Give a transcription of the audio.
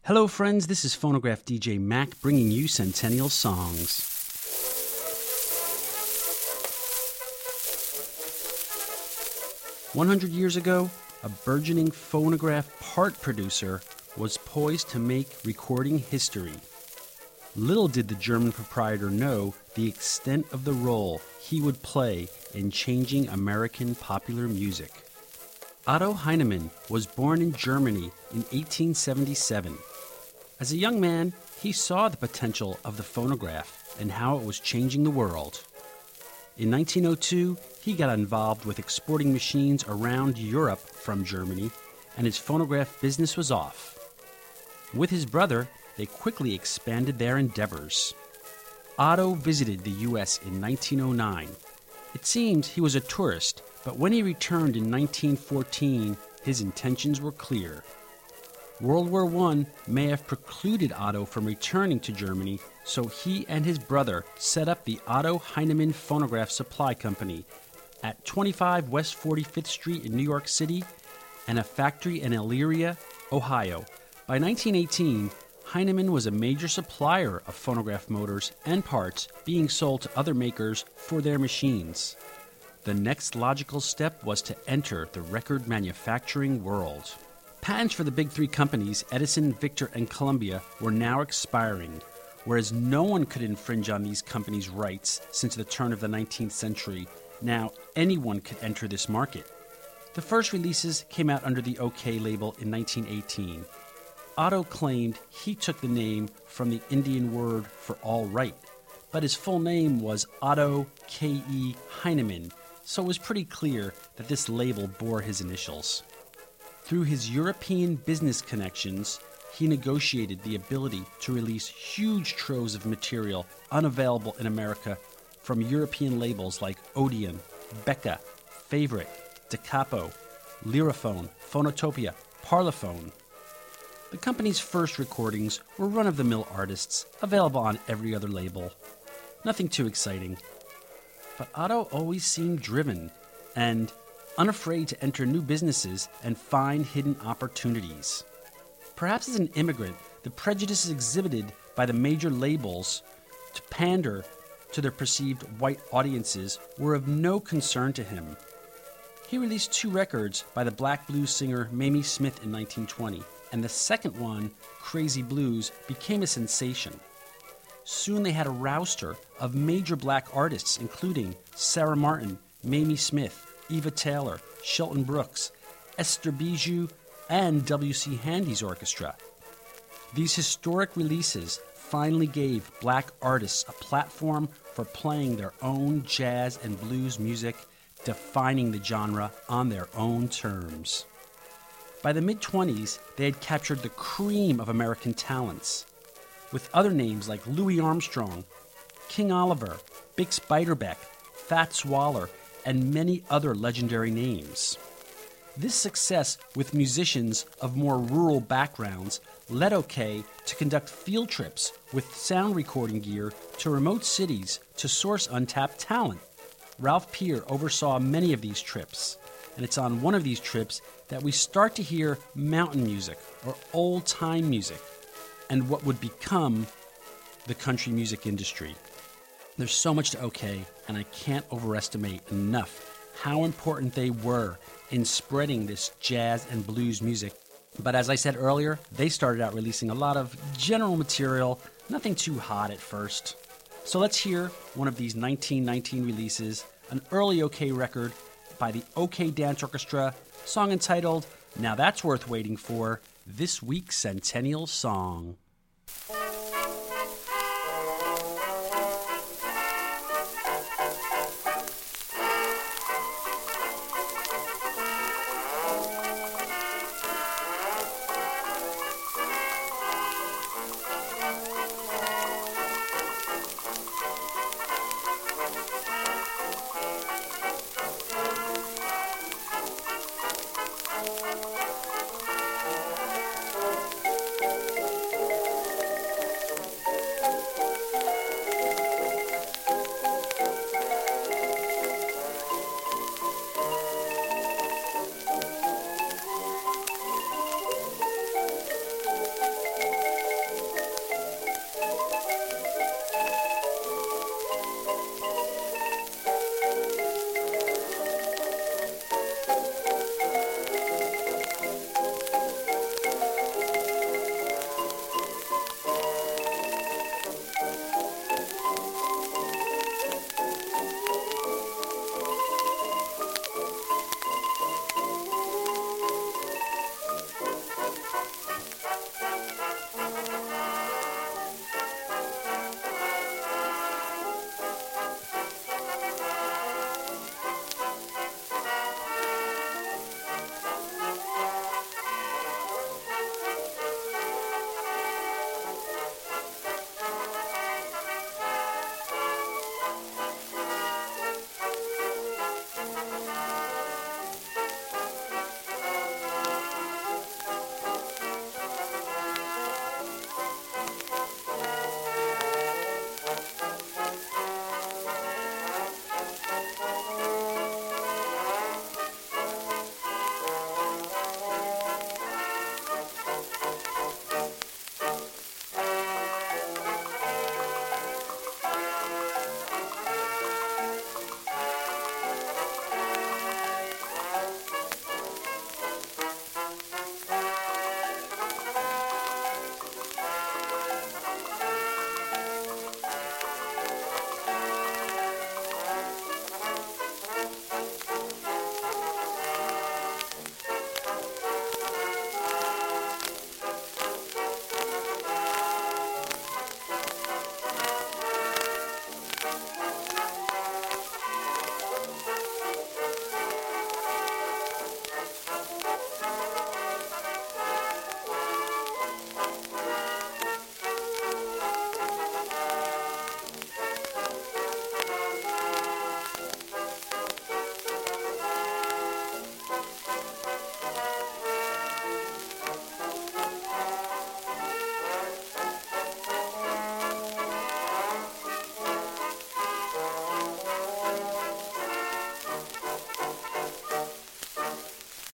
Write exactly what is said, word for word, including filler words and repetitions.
Hello, friends. This is Phonograph D J Mac bringing you Centennial Songs. one hundred years ago, a burgeoning phonograph part producer was poised to make recording history. Little did the German proprietor know the extent of the role he would play in changing American popular music. Otto Heinemann was born in Germany in eighteen seventy-seven. As a young man, he saw the potential of the phonograph and how it was changing the world. In nineteen oh two, he got involved with exporting machines around Europe from Germany, and his phonograph business was off. With his brother, they quickly expanded their endeavors. Otto visited the U S in nineteen oh nine. It seems he was a tourist, but when he returned in nineteen fourteen, his intentions were clear. World War One may have precluded Otto from returning to Germany, so he and his brother set up the Otto Heinemann Phonograph Supply Company at twenty-five West forty-fifth Street in New York City and a factory in Elyria, Ohio. By nineteen eighteen, Heinemann was a major supplier of phonograph motors and parts being sold to other makers for their machines. The next logical step was to enter the record manufacturing world. Patents for the big three companies, Edison, Victor, and Columbia, were now expiring, whereas no one could infringe on these companies' rights since the turn of the nineteenth century. Now anyone could enter this market. The first releases came out under the OK label in nineteen eighteen. Otto claimed he took the name from the Indian word for all right, but his full name was Otto K E Heinemann, so it was pretty clear that this label bore his initials. Through his European business connections, he negotiated the ability to release huge troves of material unavailable in America from European labels like Odeon, Becca, Favorite, Da Capo, Lyrophone, Phonotopia, Parlophone. The company's first recordings were run-of-the-mill artists, available on every other label. Nothing too exciting. But Otto always seemed driven and unafraid to enter new businesses and find hidden opportunities. Perhaps as an immigrant, the prejudices exhibited by the major labels to pander to their perceived white audiences were of no concern to him. He released two records by the black blues singer Mamie Smith in nineteen twenty, and the second one, Crazy Blues, became a sensation. Soon they had a roster of major black artists including Sarah Martin, Mamie Smith, Eva Taylor, Shelton Brooks, Esther Bijou, and W C Handy's orchestra. These historic releases finally gave black artists a platform for playing their own jazz and blues music, defining the genre on their own terms. By the mid-twenties, they had captured the cream of American talents, with other names like Louis Armstrong, King Oliver, Bix Beiderbecke, Fats Waller, and many other legendary names. This success with musicians of more rural backgrounds led OK to conduct field trips with sound recording gear to remote cities to source untapped talent. Ralph Peer oversaw many of these trips, and it's on one of these trips that we start to hear mountain music or old-time music and what would become the country music industry. There's so much to OK, and I can't overestimate enough how important they were in spreading this jazz and blues music. But as I said earlier, they started out releasing a lot of general material, nothing too hot at first. So let's hear one of these nineteen nineteen releases, an early OK record by the OK Dance Orchestra, song entitled Now That's Worth Waiting For, this week's Centennial Song.